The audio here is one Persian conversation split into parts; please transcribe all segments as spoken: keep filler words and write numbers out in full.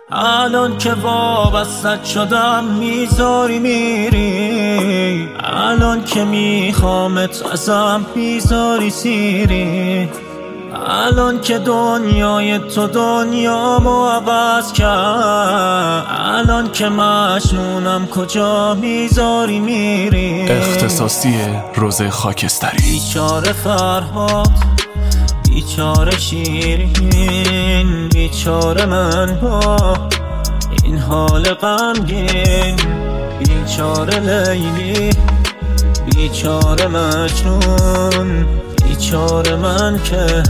الان که وابستت شدم میذاری میری، الان که میخوامت ازم میذاری سیری، الان که دنیای تو دنیامو عوض کرد، الان که مجنونم کجا میذاری میری. اختصاصی روزه خاکستری. بیچاره فرهاد، بیچاره شیرین، بیچاره من با این حال غمگین، بیچاره لیلی، بیچاره مجنون، بیچاره من که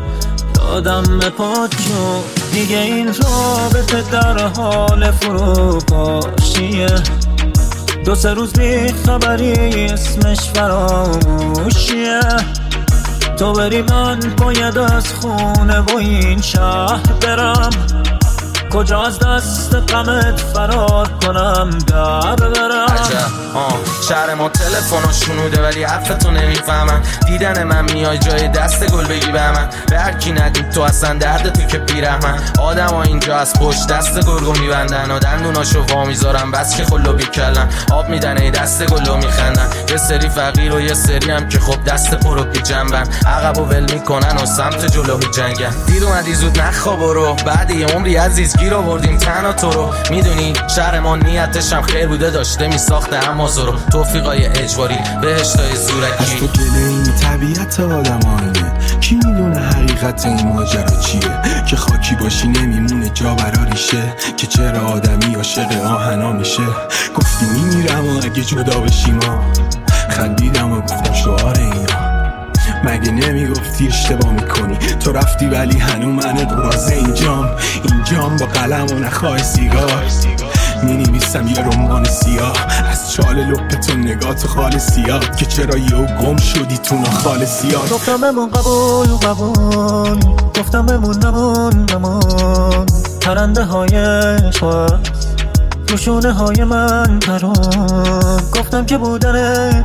دادم به پات جون. دیگه این رابطه در حال فروپاشیه، دو سه روز بی خبری اسمش فراموشیه. تو بری من باید از خونه و این شهر برم، کجا از دست غمت فرار کنم در برم. عجب آه شهر ما تلفن و شنوده ولی حرفتو نمیفهمن. دیدن من میای جای دست گل بگی به من، به هر کی نگو تو اصلا درد تو که بیرحمن. آدم ها اینجا از پشت دست گرگو میبندن و دندوناشو وا میذارن بس که خلو بیکلن. آب میدن ای دست گلو میخندن، یه سری فقیر و یه سری هم که خب دست پرو بی جنبن. عقب و ول میکنن و سمت جلو میجنگن. دیر اومدی زود نخواب برو، بعد یه عمری عزیز گیر آوردیم تنها تو رو. میدونی شهر ما نیتش هم خیر بوده، داشته میساخته اما زورو. توفیقای اجباری بهشتای زورکی. از تو دل این طبیعت آدم آینه، کی میدونه حقیقت این ماجرا چیه؟ که خاکی باشی نمیمونه جا براریشه، که چرا آدمی عاشق آهنا میشه. گفتی میمیرم و اگه جدا بشی ما، خندیدم و گفتم شعار اینا. مگه نمیگفتی اشتباه میکنی؟ تو رفتی ولی هنو من قرازه اینجام، اینجام با قلم و نخواه سیگار می نویسم یه رمان سیاه از چال لپت و نگات و خال سیاه، که چرا یهو گم شدی تو نخال سیاه. گفتم بمون قبول قبول، گفتم بمون نمون نمون. پرنده های عشق روشونه های من پرون، گفتم که بودن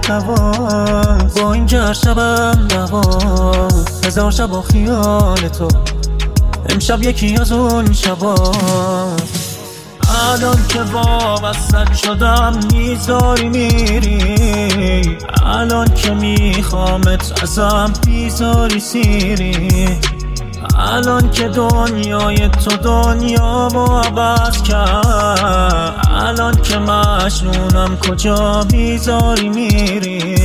دواز با این که هر شبم دواز. هزار شب و خیال تو امشب یکی از اون شباز. الان که وابستت شدم میذاری میری، الان که میخوامت ازم میذاری سیری، الان که دنیای تو دنیامو عوض کرد، الان که مجنونم کجا میذاری میری.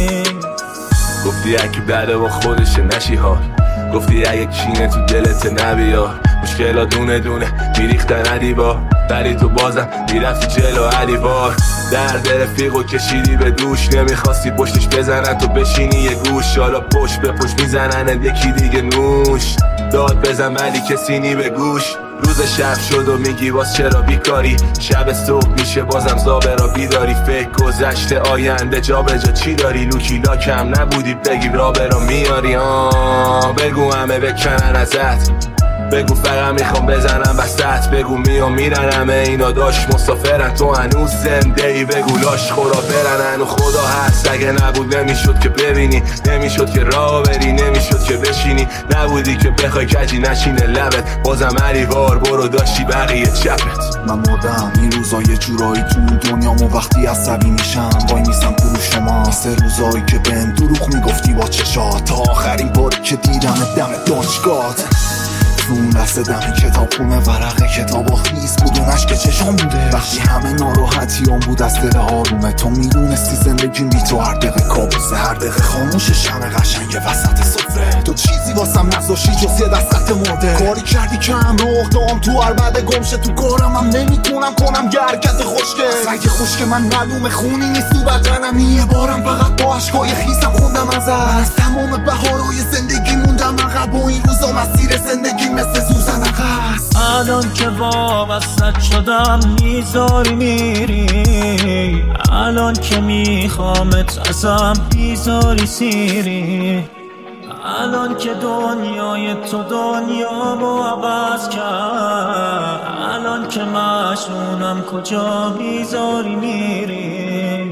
گفتی اگه بده با خودشه نشی ها، گفتی اگه کینه تو دلت نبیار. مشکلا دونه دونه میریختن عدیبا، ولی تو بازم میرفتی جلو علی بار. درد رفیقو کشیدی به دوش، نمیخواستی پشتش بزنن تو بشینی یه گوش. حالا پشت به پشت میزنن یکی دیگه نوش، داد بزن ولی کسی نی به گوش. روز شب شد و میگی باز چرا بیکاری، شب صبح میشه بازم زابه را بیداری. فکر گذشته آینده جا به جا چی داری؟ لوکی لاکم نبودی بگی را برا میاری. آه بگو همه بکنن ازت، بگو فقط میخوام بزنم وسط. بگو میام میرن همه اینا داشت مسافرن، تو هنوز زنده ای. بگو لاش خورا برنن و خدا هست. اگه نبود نمیشد که ببینی، نمیشد که راه بری، نمیشد که بشینی. نبودی که بخوای کجی نشینه لبت، بازم علی بار برو داشتی بقیه چپت. من مردم این روزا یه جورایی تو این دنیامو، وقتی عصبی میشم وای میسم پرو شما. سه روزایی که بهم دروغ میگفتی با چشات، تا آخرین باری که دیدم دم دانشگاهت. تو اون لحظه دم کتاب خونه ورقه کتاب و خیز بود و نشک چشم بوده. وقتی همه ناراحتیام بود از دل آرومه، تو میدونستی زندگیم بی تو هر دقیقه کابوسه. هر دقیقه خاموش شمع قشنگ وسط سفره، تو چیزی واسم نذاشتی جز یه دستت مرده. کاری کردی که هم رخ دام تو هر بعد گمشه، تو کارم هم نمیتونم کنم یه حرکت خوشگه. سنگ خشک من معلوم خونی نیست تو بدنم، یه بارم فقط با عشقای خیسم خوندم ازت. از تمام بهارهای زندگی موندم عقب و این روزا مسیر زندگی مثل سوزن عقص. الان که وابستت شدم میذاری میری، الان که میخوامت ازم میذاری سیری، الان که دنیای تو دنیامو عوض کرد، الان که مجنونم کجا میذاری میری.